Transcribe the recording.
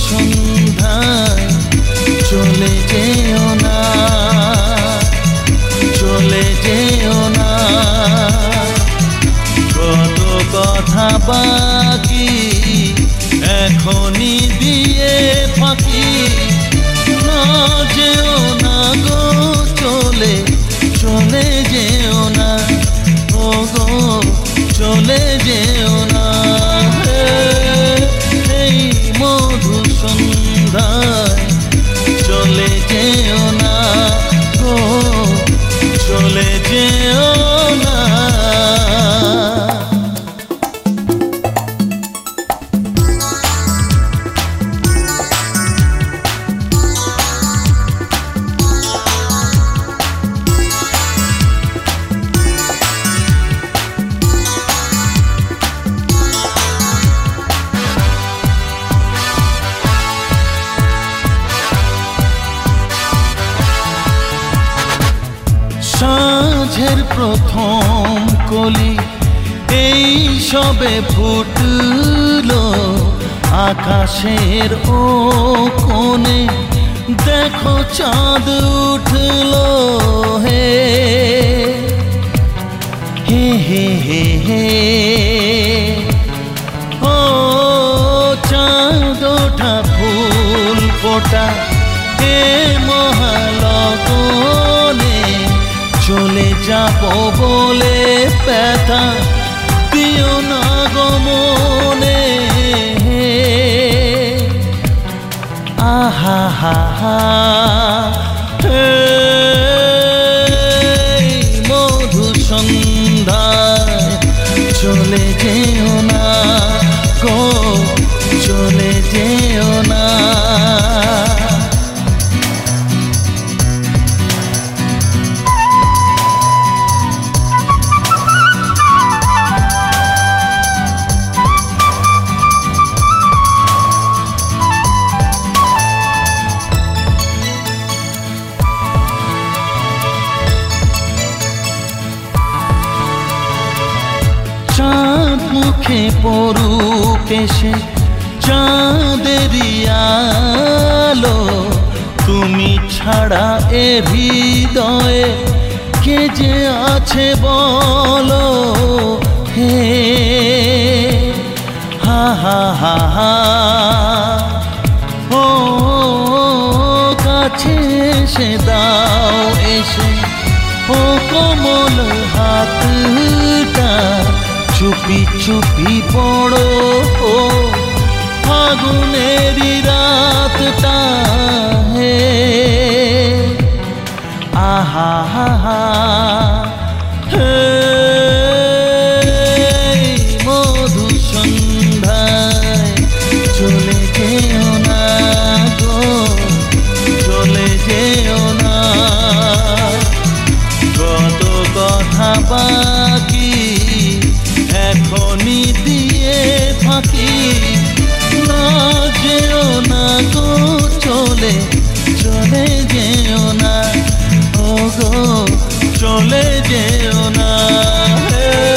সন্ধ্যায় চলে যেও না, চলে যেও না। কত কথা বাকি এখনই দিয়ে ফাঁকি, না যেও না গো চলে, চলে যেও না, ও গো চলে যেও না। এই মধু সন্ধ্যায় চলে যেও না গো, চলে যেও না। সাঁঝের প্রথম কলি এই সবে ফুটলো, আকাশের ও কোণে দেখো চাঁদ উঠলো। হে হে হে হে হে, ও চাঁদ ওঠা ফুল ফোটা হে মহালগনে, চলে যাবো বলে ব্যথা দিও না গো মনে। আহা হা হা, মধু সন্ধ্যায় চলে যেও না গো, চলে যেও না। চাঁদ মুখে পড়ুক এসে চাঁদেরই আলো, তুমি ছাড়া এ হৃদয়ে কে যে আছে বলো। হে হা হা হা হা, ও কাছে এসে দাও এসে ও কোমল হাতটা, চুপি চুপি পড়ো ও ফাগুনেরই রাতটা। হে আহা হা হা, হে মধু সন্ধ্যায় চলে যেও না গো, চলে যেও না। কত কথা বাকি এখনই দিয়ে ফাঁকি, না যেও না গো চলে, চলে যেও না, ও গো চলে যেও না।